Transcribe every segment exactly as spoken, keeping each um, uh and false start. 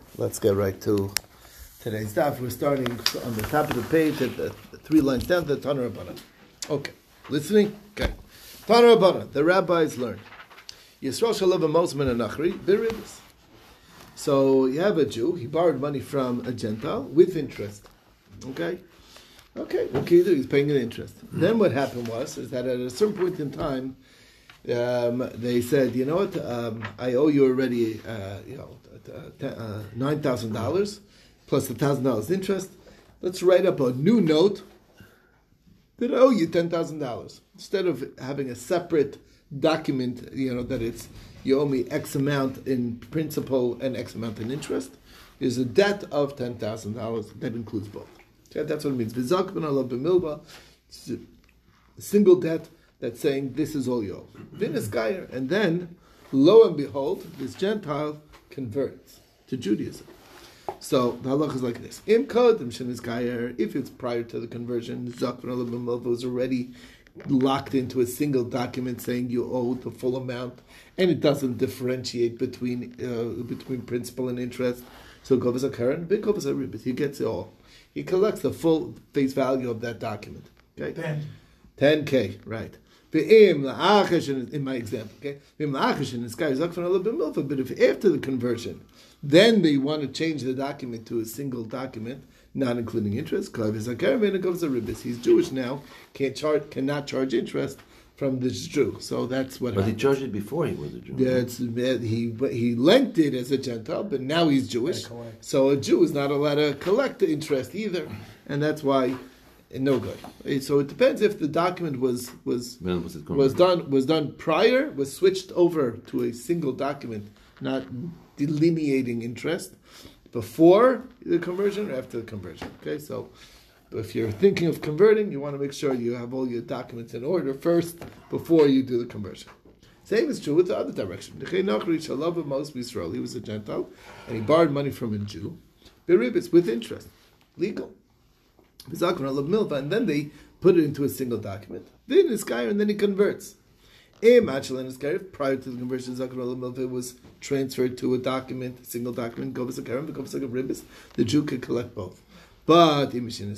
Let's get right to today's daf. We're starting on the top of the page at the three lines down to the Tana Rabbanan. Okay, listening? Okay. Tana Rabbanan, the rabbis learned. Yisrael shall live a Mosman and Nachri, Biribis. So you have a Jew, he borrowed money from a Gentile with interest. Okay? Okay, what can you do? He's paying an interest. Mm-hmm. Then what happened was, is that at a certain point in time, um, they said, you know what, um, I owe you already, uh, you know, uh, uh, nine thousand dollars plus one thousand dollars interest. Let's write up a new note that I owe you ten thousand dollars. Instead of having a separate document, you know, that it's, you owe me X amount in principal and X amount in interest, is a debt of ten thousand dollars that includes both. Okay, that's what it means. It's a single debt that's saying this is all you owe. And then, lo and behold, this Gentile converts to Judaism. So the halach is like this: if it's prior to the conversion, it was already locked into a single document saying you owe the full amount, and it doesn't differentiate between uh, between principal and interest. So govas a karen, big govas a ribit. He gets it all. He collects the full face value of that document. Okay, ten, ten k, right? In my example, okay. This guy is up for a little bit more, but if after the conversion, then they want to change the document to a single document, not including interest. He's Jewish now, can't charge, cannot charge interest from this Jew. So that's what. But happens. He charged it before he was a Jew. That's, he he lent it as a Gentile, but now he's Jewish. So a Jew is not allowed to collect the interest either, and that's why. No good. So it depends if the document was was was, was done was done prior, was switched over to a single document, not delineating interest before the conversion or after the conversion. Okay, so if you're thinking of converting, you want to make sure you have all your documents in order first before you do the conversion. Same is true with the other direction. He was a Gentile and he borrowed money from a Jew. Beribis with interest, legal. And then they put it into a single document. Then this guy, and then he converts. Prior to the conversion, it was transferred to a document, a single document. The Jew could collect both. But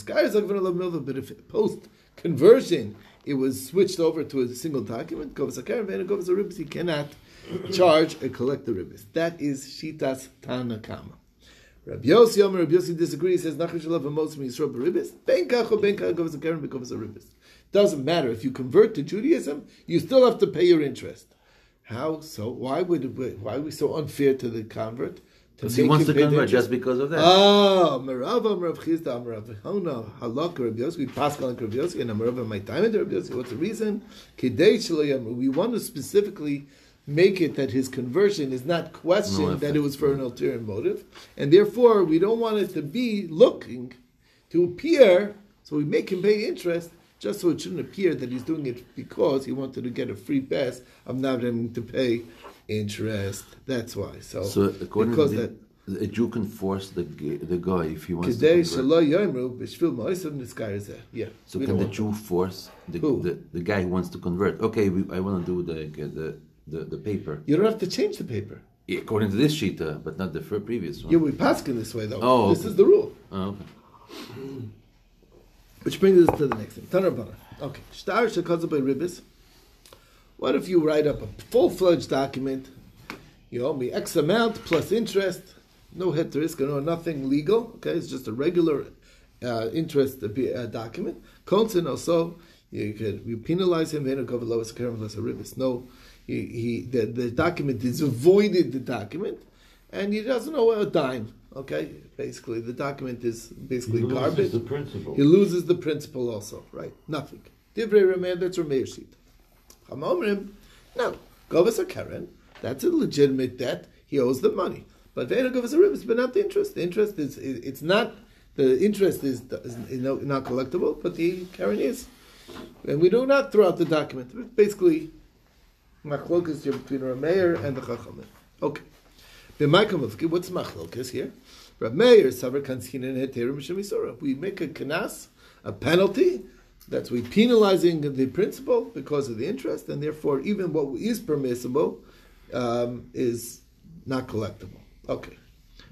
if post conversion it was switched over to a single document, he cannot charge and collect the ribbis. That is Shitas Tanakama. Rabbi Yossi, Omer, Rabbi Yossi disagrees. He says, "Nachri shalav amos miyisrael beribis. Ben kach or ben kach govas a keren bekovas a ribis." Doesn't matter if you convert to Judaism, you still have to pay your interest. How so? Why would why are we so unfair to the convert? Because he wants to convert just because of that. Ah, Merava, Merav Chizda, Merav Hona, Halak, Rabbi Yossi, we Pascal and Rabbi Yossi, and Merava my time in Rabbi Yossi. What's the reason? Kidei shelo. We want to specifically make it that his conversion is not questioned, no, that it was for an ulterior motive, and therefore we don't want it to be looking to appear, so we make him pay interest just so it shouldn't appear that he's doing it because he wanted to get a free pass of not having to pay interest. That's why. So, so according because to that, the, a Jew can force the the guy if he wants to convert. Yeah. So can the Jew force the, the the guy who wants to convert? Okay, we, I want to do the the The, the paper. You don't have to change the paper. Yeah, according to this sheet, uh, but not the previous one. Yeah, we pass in this way, though. Oh, okay. This is the rule. Oh, okay. Which brings us to the next thing. Tanar Bana. Okay. Shtar shekazah by ribis. What if you write up a full-fledged document? You owe me X amount plus interest. No head to risk, no nothing legal. Okay, it's just a regular uh, interest uh, document. Konsen also, you could you penalize him. No. He, he the, the document is avoided the document, and he doesn't owe a dime. Okay, basically the document is basically he garbage. Loses the principle. He loses the principle also, right? Nothing. Divrei Rameh, that's Rameir sheet. Chamomrim, no. Govas a Karen, that's a legitimate debt. He owes the money, but Ve'ena Govas a Ribis, but not the interest. The interest is it's not the interest is, is, is not collectible, but the Karen is, and we do not throw out the document. Basically. Machlokas between Rameir and the Chachamim. Okay. What's machlokas here? Rameir savar kansin and heterim shemisora. We make a kanas, a penalty. That's we penalizing the principal because of the interest, and therefore even what is permissible um, is not collectible. Okay.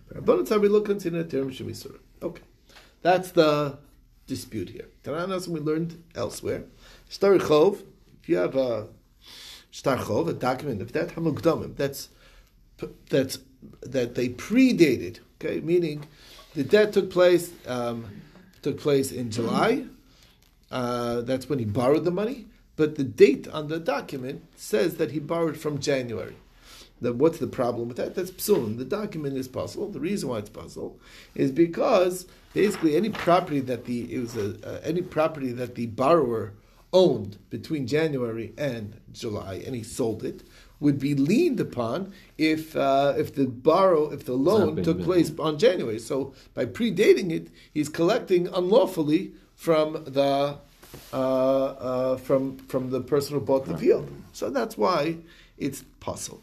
Okay, that's the dispute here. Tananas we learned elsewhere. Shtar Chov, if you have a Shtar Chov, a document of that, Hamukdamim, that's that's that they predated. Okay, meaning the debt took place um, took place in July. Uh, that's when he borrowed the money, but the date on the document says that he borrowed from January. Then what's the problem with that? That's psulim. The document is puzzle. The reason why it's puzzle is because basically any property that the it was a, uh, any property that the borrower owned between January and July, and he sold it, would be leaned upon if uh, if the borrow if the loan took place on January. So by predating it, he's collecting unlawfully from the uh, uh, from from the person who bought the field. So that's why it's puzzle.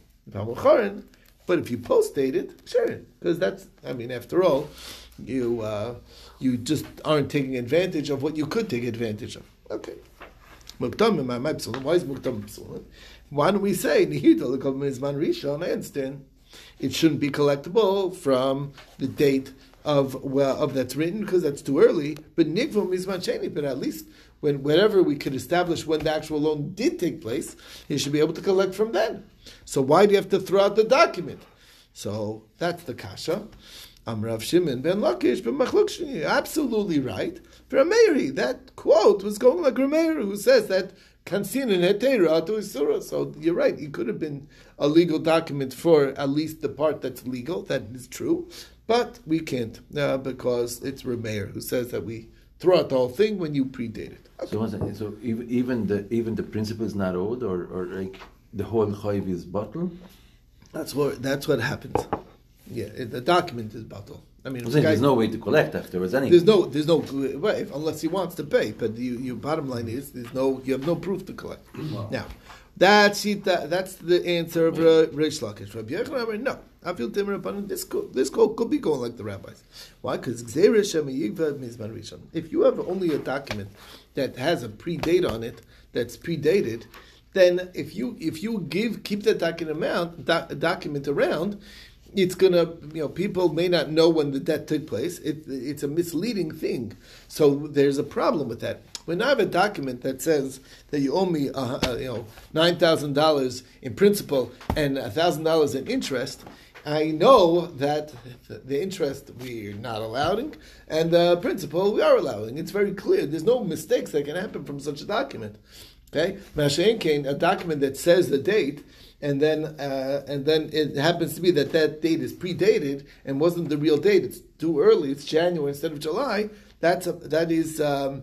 But if you post-date it, sure, because that's, I mean, after all, you uh, you just aren't taking advantage of what you could take advantage of. Okay. Why is Muktam Psulim? Why don't we say, I understand, it shouldn't be collectible from the date of well, of that's written, because that's too early, but Nigvum is Mancheni, but at least when whenever we could establish when the actual loan did take place, you should be able to collect from then. So why do you have to throw out the document? So that's the kasha. Amrav Shimon ben Lakish ben Machlok Shini. Absolutely right. For Meiri, that quote was going like Rameir, who says that Kansin and Hetera to Isura. So you're right. It could have been a legal document for at least the part that's legal. That is true, but we can't uh, because it's Rameir who says that we throw out the whole thing when you predate it. Okay. So, one second, so even even the even the principal is not owed, or or like the whole chayiv is bottle. That's what that's what happens. Yeah, it, the document is bottle. I mean, I'm saying guy, there's no way to collect afterwards. Anyway. There's no there's no way unless he wants to pay. But you, your bottom line is there's no you have no proof to collect. Wow. Now, that's that, that's the answer of uh, Reish Lakish. Rabbi Yochanan, no, I feel timid upon this. This code could be going like the rabbis. Why? Because if you have only a document that has a predate on it, that's predated, then if you if you give keep that document amount doc, document around, it's gonna you know people may not know when the debt took place. It, it's a misleading thing, so there's a problem with that. When I have a document that says that you owe me uh, uh, you know nine thousand dollars in principal and a thousand dollars in interest, I know that the interest we're not allowing, and the principal we are allowing. It's very clear. There's no mistakes that can happen from such a document. Okay, Mashain Kane, a document that says the date, and then uh, and then it happens to be that that date is predated and wasn't the real date. It's too early. It's January instead of July. That's a, that is. Um,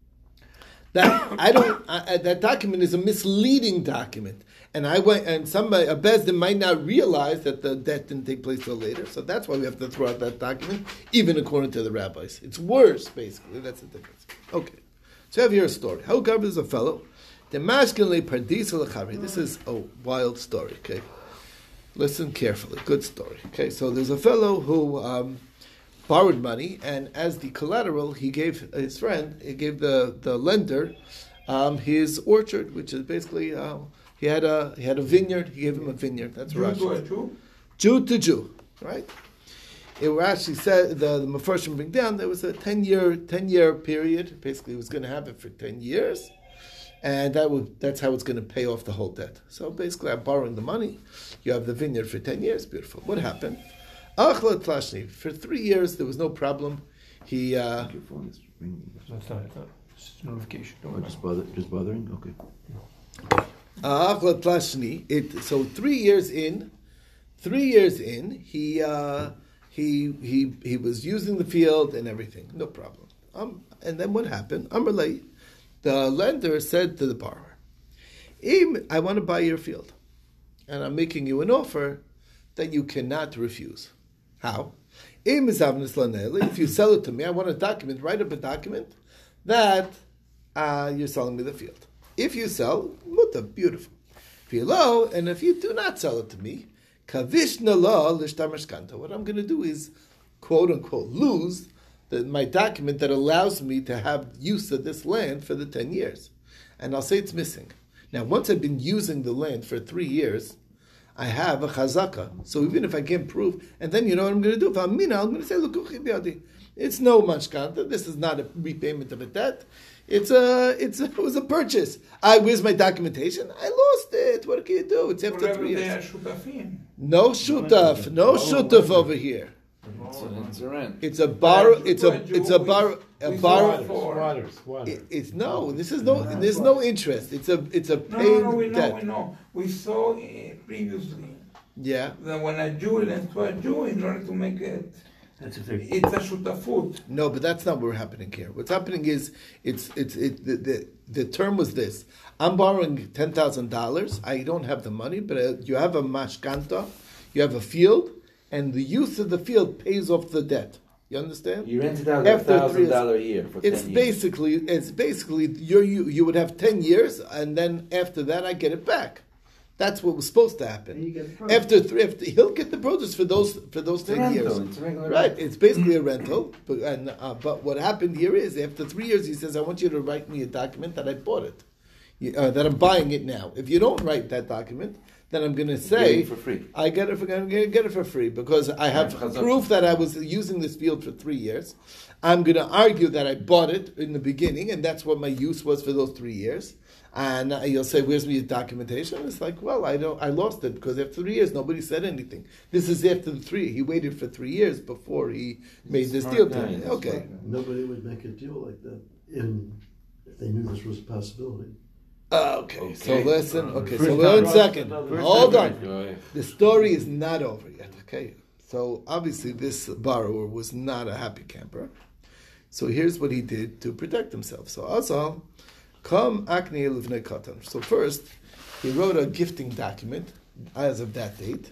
That I don't. I, that document is a misleading document, and I went and somebody a bezdin might not realize that the debt didn't take place till later. So that's why we have to throw out that document, even according to the rabbis. It's worse, basically. That's the difference. Okay, so I have here a story. How Gabriel is a fellow. The masculinely pardisa lechavri. This is a wild story. Okay, listen carefully. Good story. Okay, so there's a fellow who. Um, borrowed money, and as the collateral, he gave his friend, he gave the, the lender um, his orchard, which is basically uh, he had a he had a vineyard. He gave him a vineyard. That's Jew to Jew, Jew to Jew, right? It actually said the the Mefarshim bring down there was a ten year ten year period. Basically, he was going to have it for ten years, and that would that's how it's going to pay off the whole debt. So basically, I'm borrowing the money. You have the vineyard for ten years. Beautiful. What happened? For three years, there was no problem. He. Uh, Your phone is ringing. No, it's not. It's not. It's just a notification. Oh, just bother, just bothering. Okay. It so three years in, three years in, he uh, he he he was using the field and everything, no problem. Um, and then what happened? Amrlay, the lender said to the borrower, "I want to buy your field, and I'm making you an offer that you cannot refuse." How? If you sell it to me, I want a document, write up a document that uh, you're selling me the field. If you sell, muta, beautiful. If you low, and if you do not sell it to me, kavishna lo lishtamashkanta. What I'm going to do is, quote unquote, lose the, my document that allows me to have use of this land for the ten years. And I'll say it's missing. Now, once I've been using the land for three years, I have a chazaka. So even if I can't prove, and then you know what I'm going to do? If I'm mina, I'm going to say, look, it's no mashkanta. This is not a repayment of a debt. It's a, it's a, it was a purchase. I, where's my documentation? I lost it. What can you do? It's after Whatever three they years. are shutafim. No shutaf, no shutaf over here. It's a, it's a rent. It's a borrow. But It's a, you- it's a we- borrow. A we borrow. saw for- Squatters, squatters. It, it's no. This is no. There's no interest. It's a. It's a No, paid no, no, we know, debt. we know. We saw uh, previously Yeah. that when a Jew lends to a Jew in order to make it, That's if they. it's a shutafut. No, but that's not what's happening here. What's happening is it's it's it the the, the term was this. I'm borrowing ten thousand dollars. I don't have the money, but uh, you have a mashkanta, you have a field, and the use of the field pays off the debt. You understand? You rent it out a After three thousand dollar a year for It's ten years. basically it's basically you're, you you would have ten years, and then after that I get it back. That's what was supposed to happen. And you get the produce. After three, after, he'll get the produce for those for those It's a ten rental. years. It's a regular Right, rental. it's basically a rental. But and, uh, but what happened here is after three years, he says, "I want you to write me a document that I bought it, You- uh, that I'm buying it now. If you don't write that document, then I'm going to say Getting it for free. I get it for I'm going to get it for free because I have Chazak. proof that I was using this field for three years. I'm going to argue that I bought it in the beginning, and that's what my use was for those three years." And uh, you'll say, "Where's my documentation?" It's like, well, I don't. I lost it because after three years, nobody said anything. This is after the three. He waited for three years before he made this Smart deal. guy, To me. he's a Okay. smart guy. Nobody would make a deal like that in, if they knew this was a possibility. Uh, okay. Okay. So listen. Okay. First So time. one second. First Hold time. on. The story is not over yet. Okay. So obviously, this borrower was not a happy camper. So here's what he did to protect himself. So also, come Akni Livnei Katan. So first, he wrote a gifting document as of that date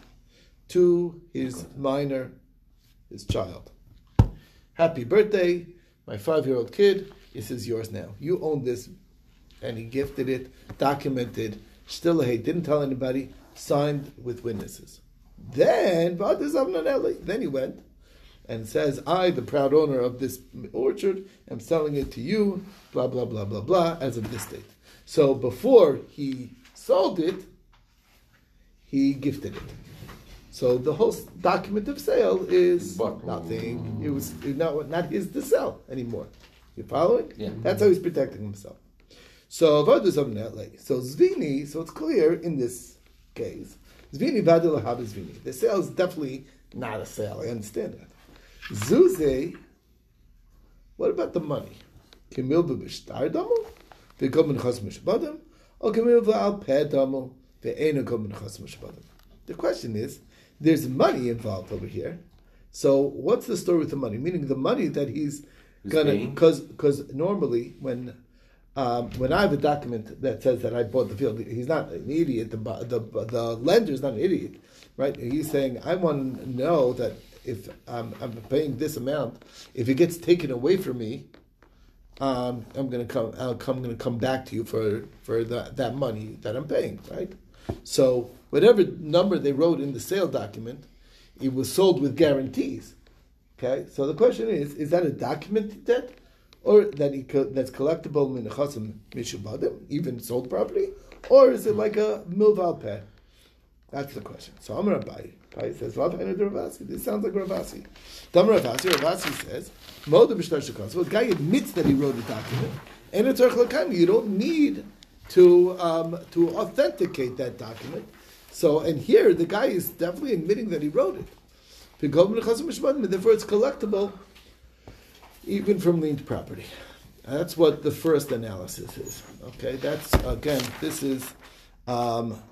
to his minor, his child. Happy birthday, my five-year-old kid. This is yours now. You own this, and he gifted it, documented. Still, hey, didn't tell anybody. Signed with witnesses. Then, then he went and says, I, the proud owner of this orchard, am selling it to you, blah, blah, blah, blah, blah, as of this date. So before he sold it, he gifted it. So the whole document of sale is But- nothing. It was not, not his to sell anymore. You following? Yeah. That's how he's protecting himself. So so Zvini, so it's clear in this case, Zvini Vadil Lahab is Zvini. The sale is definitely not a sale. I understand that. Zuze, what about the money? Kimil b'bishtar damel, v'kom b'nchas mishbadam, or kimil v'al peh damel, v'einu kom b'nchas mishbadam. The question is, there's money involved over here. So what's the story with the money? Meaning the money that he's He's gonna, paying? because because normally when um, when I have a document that says that I bought the field, he's not an idiot. The the the lender is not an idiot, right? He's saying I want to know that if um, I'm paying this amount, if it gets taken away from me, um, I'm going to come. I'll come. Going to come back to you for for the, that money that I'm paying, right? So whatever number they wrote in the sale document, it was sold with guarantees. Okay, so the question is: is that a documented debt, or that he co- that's collectible min chasim mishubadim, even sold property, or is it like a milval peh? That's the question. So I'm going to buy. Pai says, "Rav Hainu de Ravasi." This sounds like Ravasi. Dam Ravasi. Ravasi says, "Moda b'shtar shekos." So the guy admits that he wrote a document, and it's archlakami. You don't need to um, to authenticate that document. So, and here the guy is definitely admitting that he wrote it. Therefore, it's collectible, even from liened property. That's what the first analysis is. Okay, that's again. This is. Um,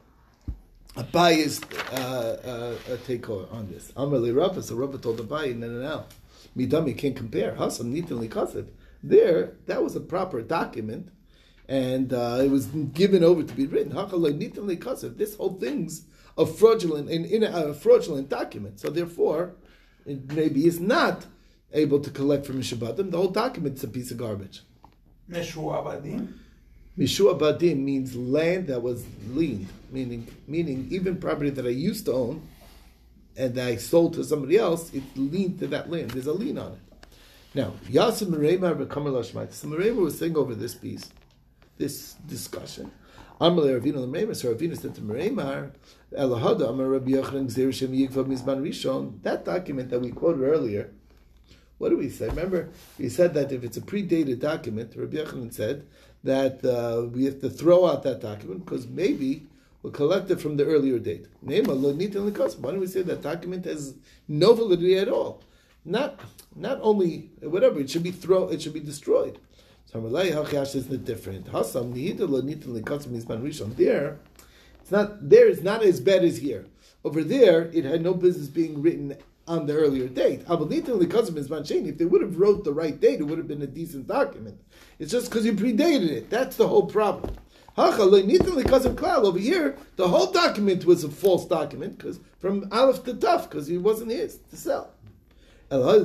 Abayi's uh, uh, take on this. Amrli Rabbah, so Rabbah told Abayi, no, no, no. Midam, you can't compare. Hasam nitin likasev. There, that was a proper document, and uh, it was given over to be written. Hakalei nitin likasev. This whole thing's a fraudulent, in, in a fraudulent document. So therefore, it maybe is not able to collect from Mishabadim. The whole document is a piece of garbage. Meshu Abadim. Mishua Badim means land that was liened, meaning meaning even property that I used to own and that I sold to somebody else, it's liened to that land. There's a lien on it. Now, Yasim Reimar B'Kamar Lashmait. So Reimar was saying over this piece, this discussion. Amalei Ravina L'Reimar. So Ravina said to Reimar, Elahada Amar Rabbi Yochanan Gzeir Shem Yikvav Mizman Rishon. That document that we quoted earlier. What do we say? Remember, we said that if it's a predated document, Rabbi Yochanan said that uh, we have to throw out that document because maybe we'll collect it from the earlier date. Why don't we say that document has no validity at all? Not, not only whatever it should be throw, it should be destroyed. So isn't different. There, it's not there. It's not as bad as here. Over there, it had no business being written on the earlier date. If they would have wrote the right date, it would have been a decent document. It's just because you predated it. That's the whole problem. Over here, the whole document was a false document because from Aleph to Taf, because it wasn't his to sell. There's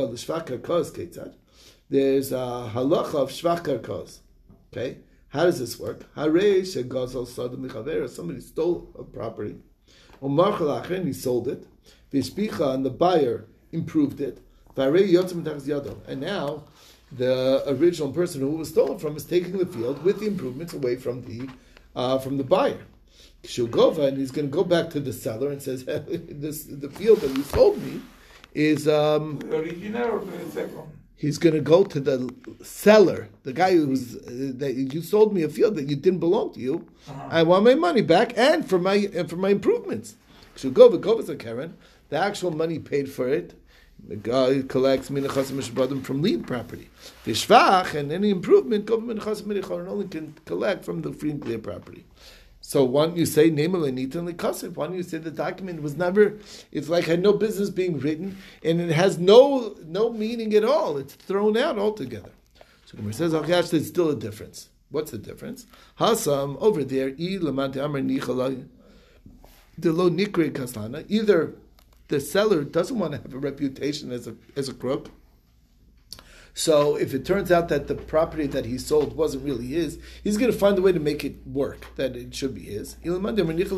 a halacha of shvach karkos. Okay, how does this work? Somebody stole a property, and he sold it. And the buyer improved it. And now the original person who was stolen from is taking the field with the improvements away from the uh, from the buyer. And he's going to go back to the seller and says, "This the field that you sold me is um, the original or the second." He's going to go to the seller, the guy who's uh, that you sold me a field that you didn't belong to you. Uh-huh. I want my money back and for my and for my improvements. So go, go as a Karen. The actual money paid for it, the guy collects minachas mishbadim from lead property. The shvach and any improvement go minachas minichor and only can collect from the free and clear property. So why don't you say nemel enitan likasif? Why don't you say the document was never? It's like had no business being written, and it has no no meaning at all. It's thrown out altogether. So Gemara says, "Achash, there's still a difference. What's the difference? Hasam over there, I lamante amar nichalai, the lo nikre kasana. Either the seller doesn't want to have a reputation as a as a crook. So if it turns out that the property that he sold wasn't really his, he's going to find a way to make it work, that it should be his. He wants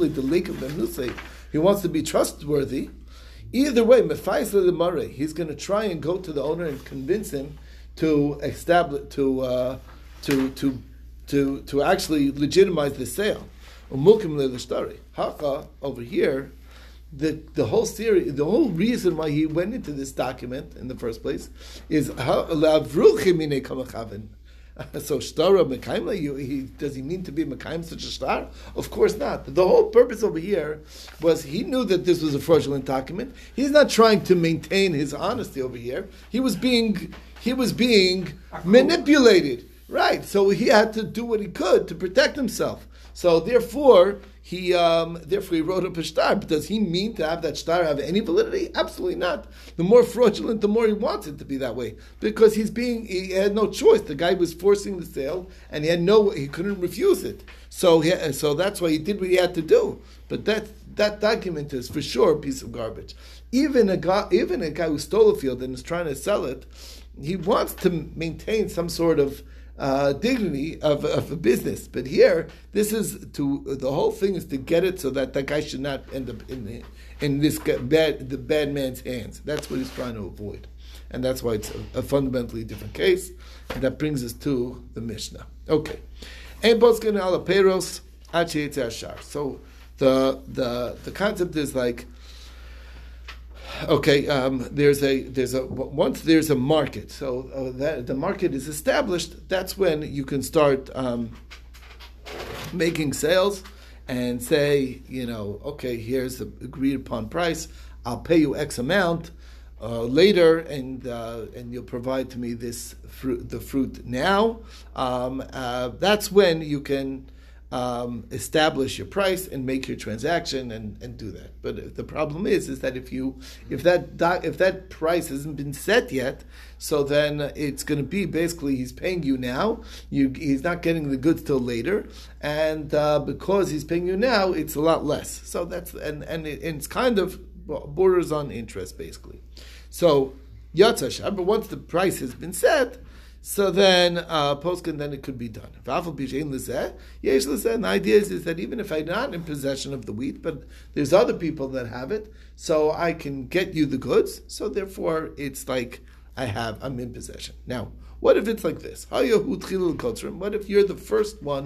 to be trustworthy. Either way, he's going to try and go to the owner and convince him to establish, to uh, to to to to actually legitimize the sale. Haka over here. The the whole series, the whole reason why he went into this document in the first place is so shtara mekaimla. He does he mean to be mekaim such a star? Of course not. The whole purpose over here was he knew that this was a fraudulent document. He's not trying to maintain his honesty over here. He was being he was being manipulated, right? So he had to do what he could to protect himself. So therefore. He um, therefore he wrote up a shtar. But does he mean to have that shtar have any validity? Absolutely not. The more fraudulent, the more he wants it to be that way, because he's being he had no choice. The guy was forcing the sale, and he had no he couldn't refuse it. So he, so that's why he did what he had to do. But that that document is for sure a piece of garbage. Even a guy even a guy who stole a field and is trying to sell it, he wants to maintain some sort of Uh, dignity of, of a business, but here this is to the whole thing is to get it so that that guy should not end up in the, in this bad the bad man's hands. That's what he's trying to avoid, and that's why it's a, a fundamentally different case. And that brings us to the Mishnah. Okay, so the the the concept is like. Okay, um, there's a there's a once there's a market, so uh, that the market is established. That's when you can start um, making sales and say, you know, okay, here's the agreed upon price. I'll pay you X amount uh, later, and uh, and you'll provide to me this fruit, the fruit now. Um, uh, that's when you can. Um, establish your price and make your transaction and, and do that. But if the problem is, is that if you if that doc, if that price hasn't been set yet, so then it's going to be basically he's paying you now. You he's not getting the goods till later, and uh, because he's paying you now, it's a lot less. So that's and and, it, and it's kind of borders on interest basically. So Yatza Shar, but once the price has been set. So then, uh, poskin, then it could be done. And the idea is, is that even if I'm not in possession of the wheat, but there's other people that have it, so I can get you the goods. So therefore, it's like I have, I'm in possession. Now, what if it's like this? What if you're the first one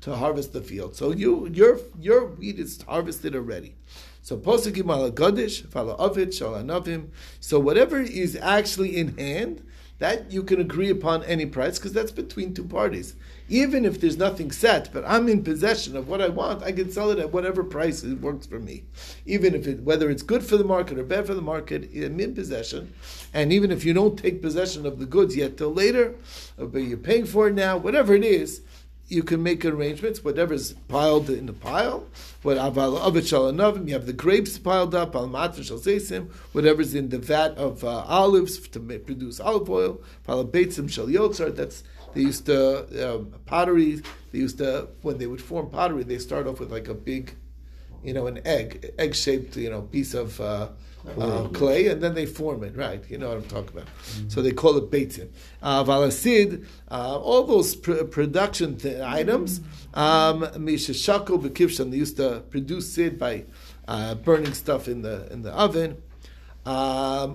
to harvest the field. So you your your wheat is harvested already. So posukim ala gadish, fala avid, shala navim. So whatever is actually in hand, that you can agree upon any price because that's between two parties. Even if there's nothing set, but I'm in possession of what I want, I can sell it at whatever price it works for me. Even if it, whether it's good for the market or bad for the market, I'm in possession. And even if you don't take possession of the goods yet till later, but you're paying for it now, whatever it is, you can make arrangements, whatever's piled in the pile, what aval avet shalanavim, you have the grapes piled up, al matzah shal seisim, whatever's in the vat of uh, olives to make, produce olive oil, pal beitzim shal yotzar, that's, they used to, um, pottery, they used to, when they would form pottery, they start off with like a big, you know, an egg, egg-shaped, you know, piece of uh, uh, clay, and then they form it, right? You know what I'm talking about. Mm-hmm. So they call it beitzim. Uh, Valasid, uh, all those pr- production th- items, mishashako um, b'kivshan, they used to produce it by uh, burning stuff in the in the oven. Um,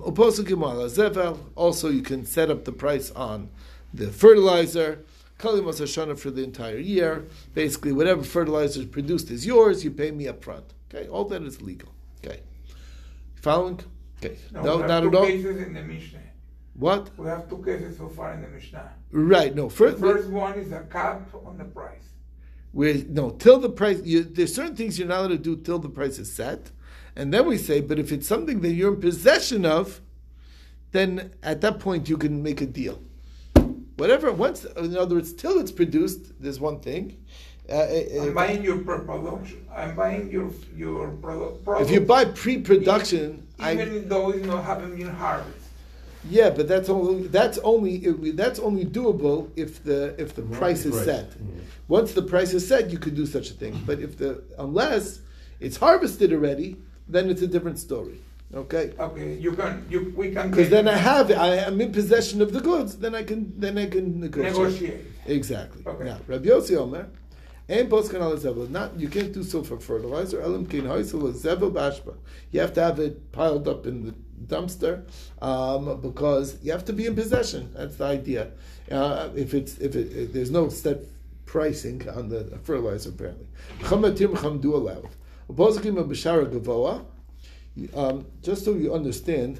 also, you can set up the price on the fertilizer. Kalimos Hashana for the entire year. Basically, whatever fertilizer is produced is yours. You pay me up front. Okay, all that is legal. Okay, following. Okay, no, no, we have not two at all. cases in the Mishnah. What? We have two cases so far in the Mishnah. Right. No. First, the first one is a cap on the price. We no till the price. You, there's certain things you're not allowed to do till the price is set, and then we say, but if it's something that you're in possession of, then at that point you can make a deal. Whatever, once, in other words, till it's produced, there's one thing. Uh, I'm buying your production. I'm buying your your product. If you buy pre-production, even, even I, though it's not having been harvested. Yeah, but that's only that's only that's only doable if the if the price is set. Mm-hmm. Once the price is set, you could do such a thing. But if the unless it's harvested already, then it's a different story. Okay. Okay, you can you we can. Because then I have it. I am in possession of the goods. Then I can then I can negotiate. Negotiate. Exactly. Okay. Now, Rabbi Yossi Omer, and poskan al zevel. Not you can't do so for fertilizer. Elam kin hoisel zevel bashba. You have to have it piled up in the dumpster um, because you have to be in possession. That's the idea. Uh, if it's if, it, if there's no set pricing on the fertilizer, apparently. Chamatim chamdu allowed. Upozakim b'shara gavoa. Um, just so you understand,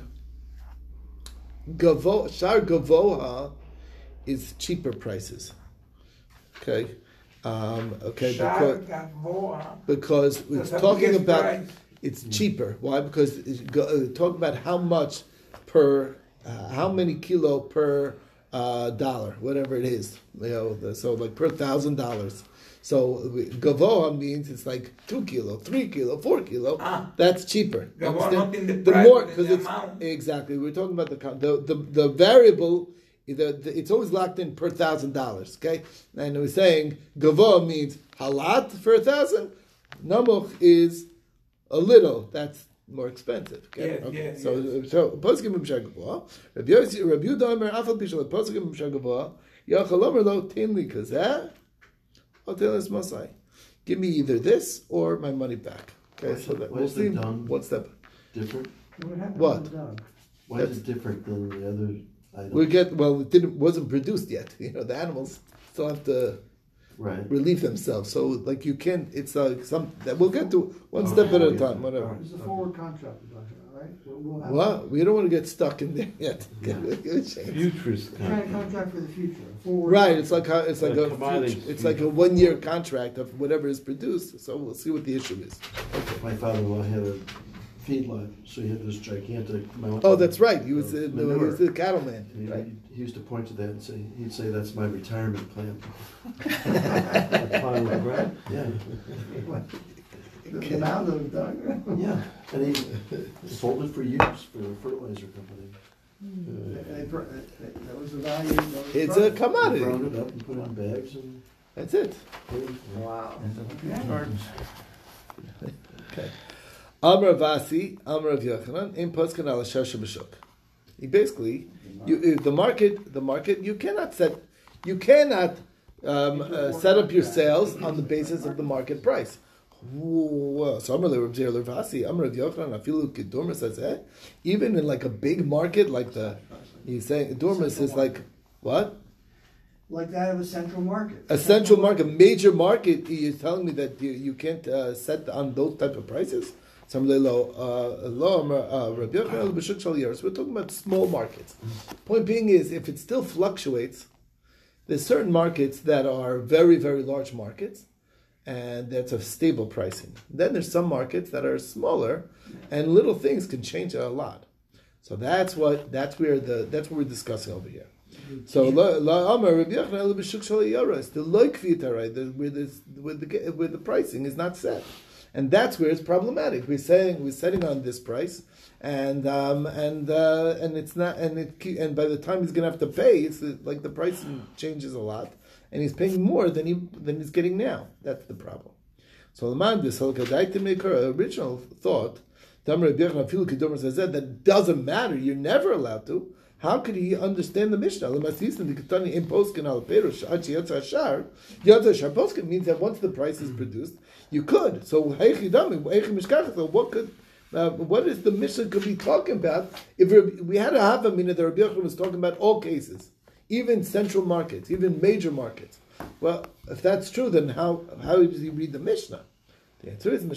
gavo, shar gavoha is cheaper prices. Okay, um, okay, Shar because, gavoha. because it's That's talking the about price. it's cheaper. Why? Because it's go, uh, talking about how much per, uh, how many kilo per uh, dollar, whatever it is. You know, the, so like per thousand dollars. So gavoa means it's like two kilo, three kilo, four kilo. Ah, that's cheaper. Gavoa not in the, the price, more because it's amount. Exactly. We're talking about the the the, the variable. The, the, it's always locked in per thousand dollars. Okay, and we're saying gavoa means halat for a thousand. Namuch is a little. That's more expensive. Okay. Yes, okay. yes, so yes. so poskim b'shar gavoa. Rabbi Yossi Rabbi Yehuda Omer afal pishal poskim b'shar gavoa. Yachal Omer lo tinli kazeh. Give me either this or my money back. Okay, Why so that why we'll is see the dung one step. different? What? Why is it different than the other items? We get well. It didn't wasn't produced yet. You know, the animals still have to right. relieve themselves. So, like you can, it's like some that we'll get to one oh, step at a time. Whatever. It's a forward contract we're talking about, right? We'll have Well, we don't want to get stuck in there yet. Yeah. Futures. a kind of contract for the future. a Forward Right, it's like how, it's like Like a commodities. future- it's like a one year contract of whatever is produced. So we'll see what the issue is. Okay. My father-in-law had a feedlot, so he had this gigantic mountain. Oh, that's right. He was of the, manure. he was the cattleman. And he, Right. he used to point to that and say, he'd say, "That's my retirement plan." Yeah, The, the mound of dung. yeah. And he sold it for use for a fertilizer company. They- they pr- they- That was the value. that was It's the a price. commodity. Ground it up and put it in bags and. That's it. put it- Wow. Okay. Amr Vasi, Amr of Yochanan, in Poskan al Shasha B'Shuk. He basically, you, the market, the market, you cannot set, you cannot um, uh, set up your sales on the basis of the market price. Whoa. So Amr of Vasi, Amr of Yochanan, Afilu Kedurma says, eh? Even in like a big market, like the, he's saying, Durmas is like, what? like that of a central market. A central market, major market, you're telling me that you, you can't uh, set on those type of prices? Some low, uh, low, uh, we're talking about small markets. Point being is, if it still fluctuates, there's certain markets that are very, very large markets, and that's a stable pricing. Then there's some markets that are smaller, and little things can change it a lot. So that's what that's where the that's what we're discussing over here. So la la Amar Rabbi Yochanan b'shuk shel yaros the loik v'itarai where this where the where the pricing is not set, and that's where it's problematic. We're saying we're setting on this price, and um, and uh, and it's not and it and by the time he's going to have to pay, it's like the pricing changes a lot, and he's paying more than he than he's getting now. That's the problem. So the man this original thought. That doesn't matter. You're never allowed to. How could he understand the Mishnah? Poskin means that once the price is produced, you could. So what could, uh, what is the Mishnah could be talking about? If we had a Havamina, the Rabbi Yochanan was talking about all cases, even central markets, even major markets. Well, if that's true, then how how does he read the Mishnah? The answer is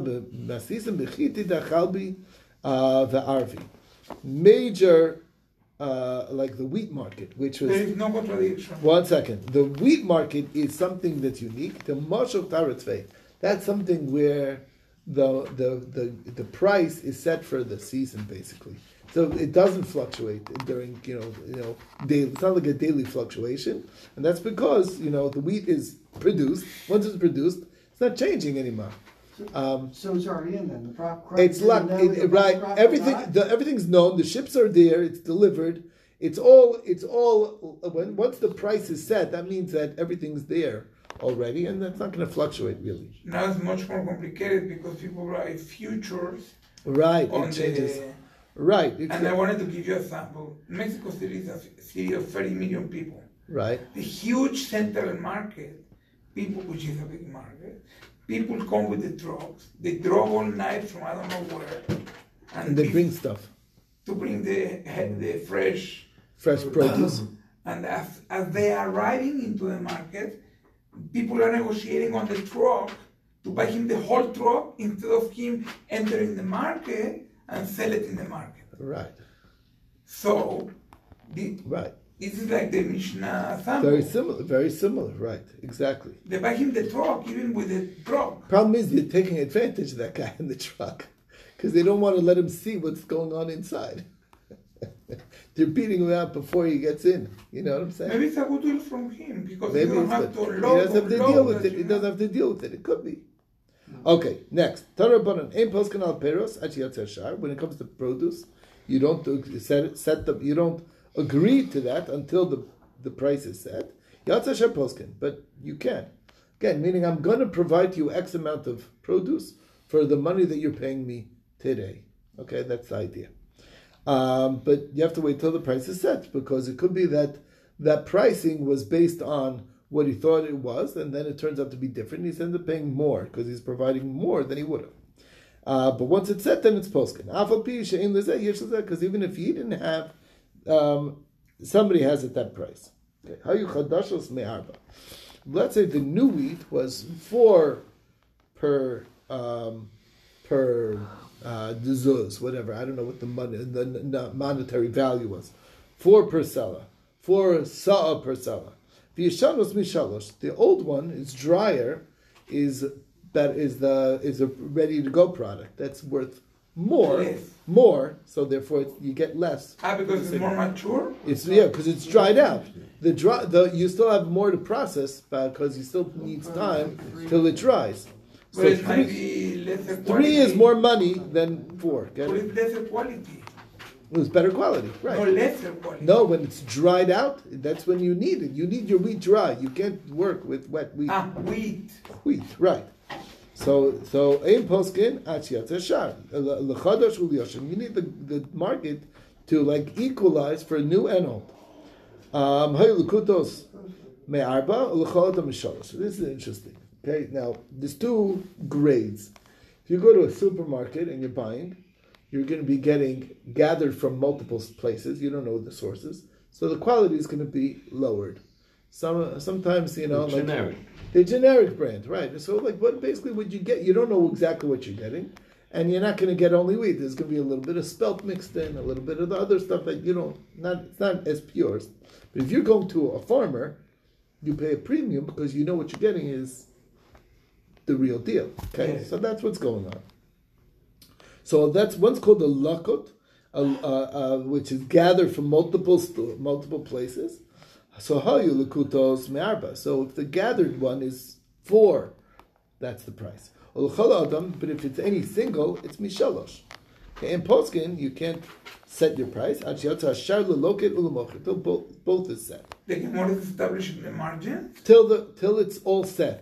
Arvi. Major, uh, like the wheat market, which was... There is no contradiction. One second. The wheat market is something that's unique. The Mashal Taratzvei, that's something where the, the the the price is set for the season, basically. So it doesn't fluctuate during, you know, you know, daily. It's not like a daily fluctuation, and that's because, you know, the wheat is produced. Once it's produced, it's not changing anymore. Um, So it's already in then. The crop, crop it's like it, right. Everything, the, everything's known. The ships are there. It's delivered. It's all. It's all. When once the price is set, that means that everything's there already, and that's not going to fluctuate really. Now it's much more complicated because people write futures. Right. On It changes. The, right. And I wanted to give you a sample. Mexico City is a city of thirty million people. Right. The huge central market, people, which is a big market, people come with the trucks. They drove all night from I don't know where, and, And they be- bring stuff, to bring the the fresh. fresh produce. And as, as they are arriving into the market, people are negotiating on the truck to buy him the whole truck instead of him entering the market and sell it in the market. Right. So, the, Right. this is like the Mishnah sample. Very similar. Very similar. Right. Exactly. They buy him the truck even with the truck. Problem is they're taking advantage of that guy in the truck because they don't want to let him see what's going on inside. They're beating him out before he gets in. You know what I'm saying? Maybe it's a good deal from him because Maybe he don't it's have good. to He load, doesn't have to load, deal with that it. you He know. doesn't have to deal with it. It could be. Okay, next. When it comes to produce, you don't do- set set the you don't agree to that until the, the price is set. But you can. Again, meaning I'm going to provide you X amount of produce for the money that you're paying me today. Okay, that's the idea. Um, but you have to wait till the price is set because it could be that that pricing was based on what he thought it was, and then it turns out to be different. He ends up paying more because he's providing more than he would have. Uh, but once it's set, then it's poskin. Because even if he didn't have, um, somebody has it that price. Okay. Let's say the new wheat was four per um, per uh, dezuz, whatever. I don't know what the money, the n- monetary value was. Four per seller, four sa'a per seller. The old one is drier, is that is the is a ready to go product that's worth more, Less. more. So therefore, it's, you get less. Ah, because it's more mature? It's yeah, because it's dried out. The dry, the you still have more to process because you still needs time till it dries. But So it might three, be lesser quality. three is more money than four. Get But it? it's lesser quality. It was better quality, No, right? lesser quality. No, when it's dried out, that's when you need it. You need your wheat dry. You can't work with wet wheat. Ah, wheat. Wheat, right? So, so ein poskin achiat shar lechadash ulyashim. You need the, the market to like equalize for new and old. Um, haylukutos me'arba ulecholot mishalosh. This is interesting. Okay, now there's two grades. If you go to a supermarket and you're buying, you're going to be getting gathered from multiple places. You don't know the sources, so the quality is going to be lowered. Some sometimes you know, like generic. the generic brand, right? So like, what basically would you get? You don't know exactly what you're getting, and you're not going to get only wheat. There's going to be a little bit of spelt mixed in, a little bit of the other stuff that you don't. Not it's not as pure. But if you're going to a farmer, you pay a premium because you know what you're getting is the real deal. Okay, Yeah. so that's what's going on. So that's one's called a lakot, uh, uh, which is gathered from multiple sto- multiple places. So hayu lukutos me'arba. So if the gathered one is four, that's the price. But if it's any single, it's mishalosh. Okay, in poskin, you can't set your price. Until both, both is set. The Gemara is establishing the margin. Till the till it's all set.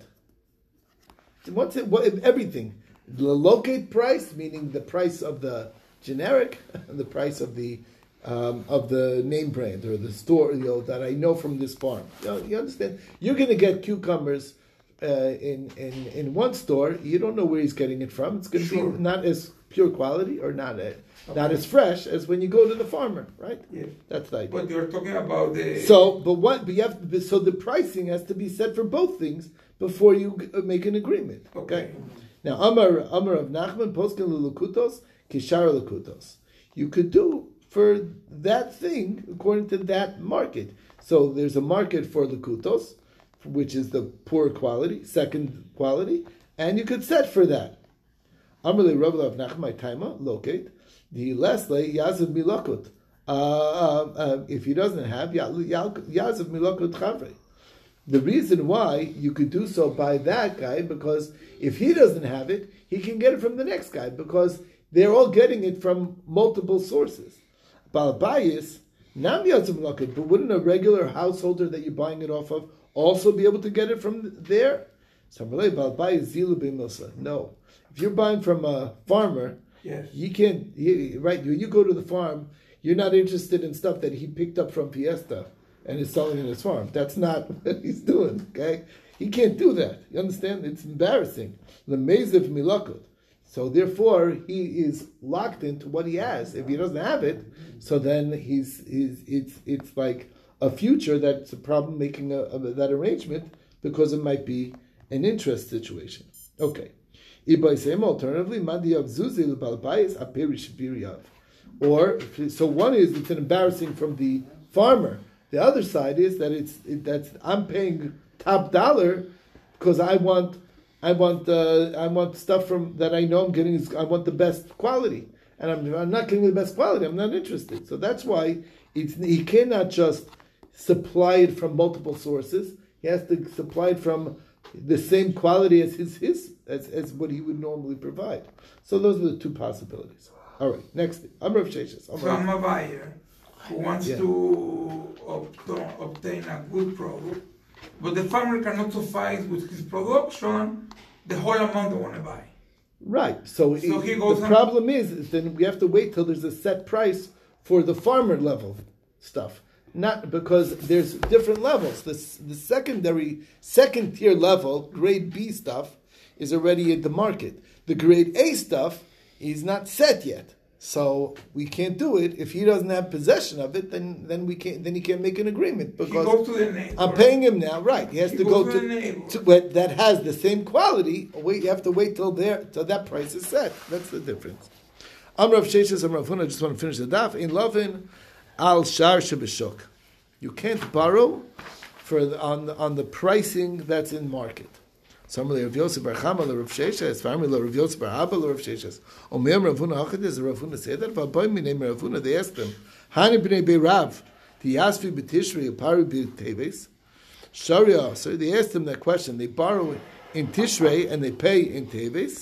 What's it? What if everything? The locate price, meaning the price of the generic, and the price of the um, of the name brand or the store, you know, that I know from this farm. You, know, you understand? You're going to get cucumbers uh, in in in one store. You don't know where he's getting it from. It's going to Sure. be not as pure quality or not a, not as fresh as when you go to the farmer, right? Yes. That's the idea. But you're talking about the. So, but what? But you have to, so the pricing has to be set for both things before you g- make an agreement. Okay. Okay. Now, Amar Amar of Nachman poskin lulukutos kishar lukutos. You could do for that thing according to that market. So there's a market for lukutos, which is the poor quality, second quality, and you could set for that. Amar le Rav of Nachman taima locate the lesle yazav milakut. Uh, uh, uh, if he doesn't have yazav milakut chavre. The reason why you could do so by that guy, because if he doesn't have it, he can get it from the next guy, because they're all getting it from multiple sources. Balabayis, nam yatzim lakut, but wouldn't a regular householder that you're buying it off of also be able to get it from there? So Balabayis zilu b'milsa. No. If you're buying from a farmer, Yes. you can't, you, right, when you go to the farm, you're not interested in stuff that he picked up from Fiesta and is selling in his farm. That's not what he's doing, okay? He can't do that. You understand? It's embarrassing. Lemeziv milakut. So therefore, he is locked into what he has. If he doesn't have it, so then he's, he's it's it's like a future that's a problem making a, a, that arrangement, because it might be an interest situation. Okay. Alternatively, madiyav zuzil balbayis aperi shapiriyav. Or, so one is it's an embarrassing from the farmer. The other side is that it's it, that's I'm paying top dollar because I want I want uh, I want stuff from that I know I'm getting. I want the best quality, and I'm, I'm not getting the best quality. I'm not interested. So that's why it's he cannot just supply it from multiple sources. He has to supply it from the same quality as his his as, as what he would normally provide. So those are the two possibilities. All right, next thing. Amr of Sheshes. So I'm a buyer who wants Yeah. to obtain, obtain a good product, but the farmer cannot suffice with his production the whole amount I want to buy. Right. So, So it- he goes the on- problem is, is then we have to wait till there's a set price for the farmer level stuff. Not because there's different levels. The, s- the secondary, second tier level, grade B stuff, is already at the market. The grade A stuff is not set yet. So we can't do it. If he doesn't have possession of it, then then we can't. Then he can't make an agreement He because goes to the neighbor. I'm paying him now. Right? He has He to go goes to to, the neighbor. to what that has the same quality. Wait, you have to wait till there till that price is set. That's the difference. Amrav Sheshes Amrav Huna. I just want to finish the daf. In Lovin al shar shebeshuk. You can't borrow for the, on on the pricing that's in market. Somebody Rav Yosef Bar Chama Rav Sheshes, family Rav Yosef Bar Abba Rav Sheshes. Omer Rav Huna Achadez Rav Huna said that. But by me name Rav Huna, they asked him, Hani b'nei Beirav, Tiyasvi b'Tishrei Upari b'Teves. Sharia. So they asked him that question. They borrow in Tishrei and they pay in Teves.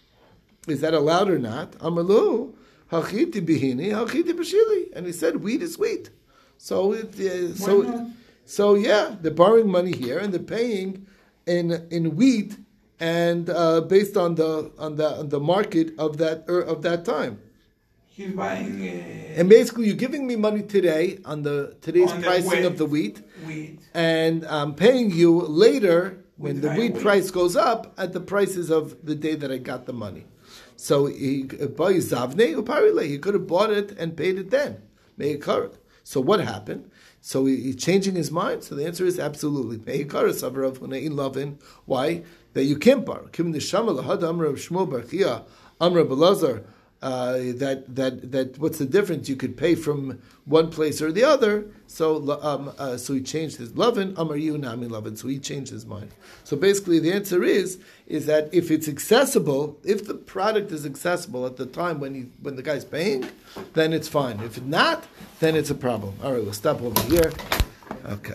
Is that allowed or not? Amalu Hachiti b'Hini Hachiti b'Shili. And he said, wheat is wheat. So it uh, so not? so yeah, they're borrowing money here and they're paying in in wheat and uh, based on the on the on the market of that er, of that time. He's buying uh, And basically, you're giving me money today on the today's On the pricing wheat. of the wheat, wheat. and I'm paying you later when With the high wheat wheat. price goes up at the prices of the day that I got the money. So he he could have bought it and paid it then. May occur. So what happened? So he, he's changing his mind. So the answer is absolutely. Why? That you can't borrow. Uh, that that that what's the difference? You could pay from one place or the other. So um, uh, so he changed his lovin amar yu nami lovin. So he changed his mind. So basically, the answer is is that if it's accessible, if the product is accessible at the time when he when the guy's paying, then it's fine. If not, then it's a problem. All right, we'll stop over here. Okay.